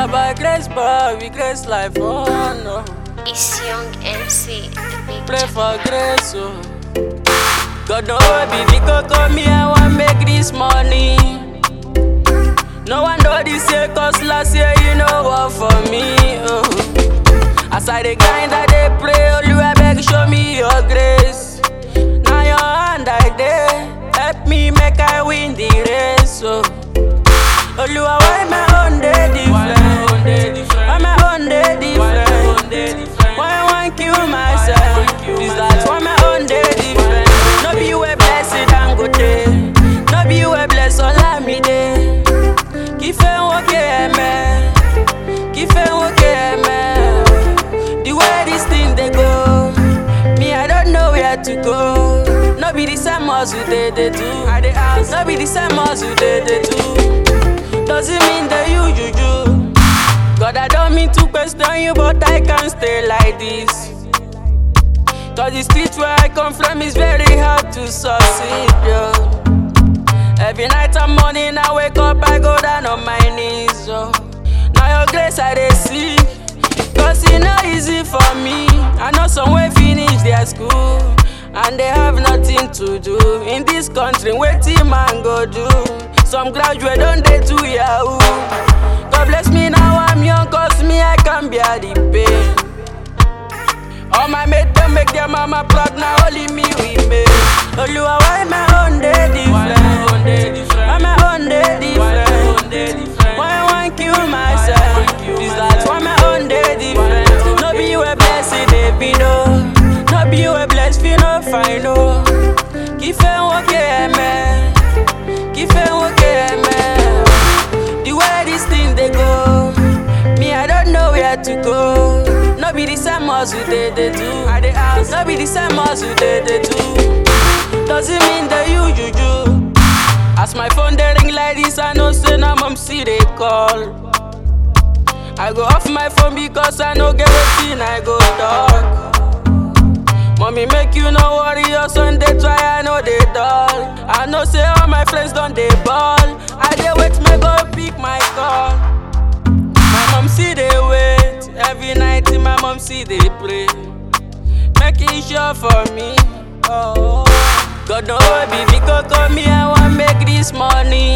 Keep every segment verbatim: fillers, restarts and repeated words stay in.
by grace, but we grace life, oh no. It's Young M C, the big Pray Jack. for grace, oh. God no be because come here, I want make this money. No one know this year, cause last year you know what for me, oh. As I dey grind, I dey pray, Oluwa beg show me your grace. Now your hand I dey, help me make I win the race, oh. Oluwa why my own dey different? Why my own dey different? Why I want kill myself? This life why my own dey different? No be you a blessed Dangote, no be you a bless Olamide. Kife woke eme, kife woke eme. The way this thing they go, me I don't know where to go. No be the same as you they they do. I dey ask, no be the same as you they they do. Doesn't mean that you juju. God, I don't mean to question you, but I can't stay like this. Cause the street where I come from is very hard to succeed, yo. Every night and morning I wake up, I go down on my knees, yo. Now your grace I dey seek, cause it's not easy for me. I know somewhere finish their school, and they have nothing to do. In this country, wetin man go do? Some graduate don't they do yahoo. God bless me now I'm young, cause me I can bear the pain. All my mates them make their mama proud, now only me we make. Oluwa why my own dey different? Why my own dey different? Why I want kill myself? This life why my own dey different? No be you a blessed Davido, no be you a blessed Fino Fino. Kife woke eme, kife woke eme. The way this thing they go, me I don't know where to go. No be the same as you they they do. I dey ask, no be the same as you they they do. Doesn't mean that you juju. As my phone they ring like this, I know say now mom see they call. I go off my phone because I know get wetin I go talk. Mommy make you no worry, your son they try, I know they dull. I know say all my friends done they ball. I dey wait me go pick my call. My mom see they wait, every night my mom see they pray. Make it sure for me, oh. God no be because come here, I want make this money.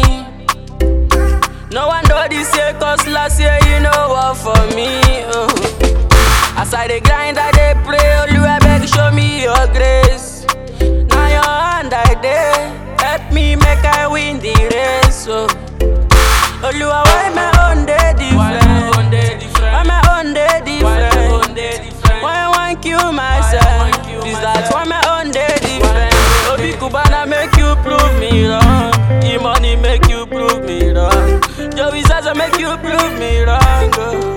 No one know this year, cause last year you know what for me, oh. As I dey grind, I dey pray, Oluwa beg show me your grace. Now your hand I dey, help me make I win the race, oh. Oluwa why my own dey different? Why my own dey different? Why I want kill myself? This life why my own dey different? Obi Cubana make you prove me wrong. E money make you prove me wrong. Joey Zaza make you prove me wrong, oh.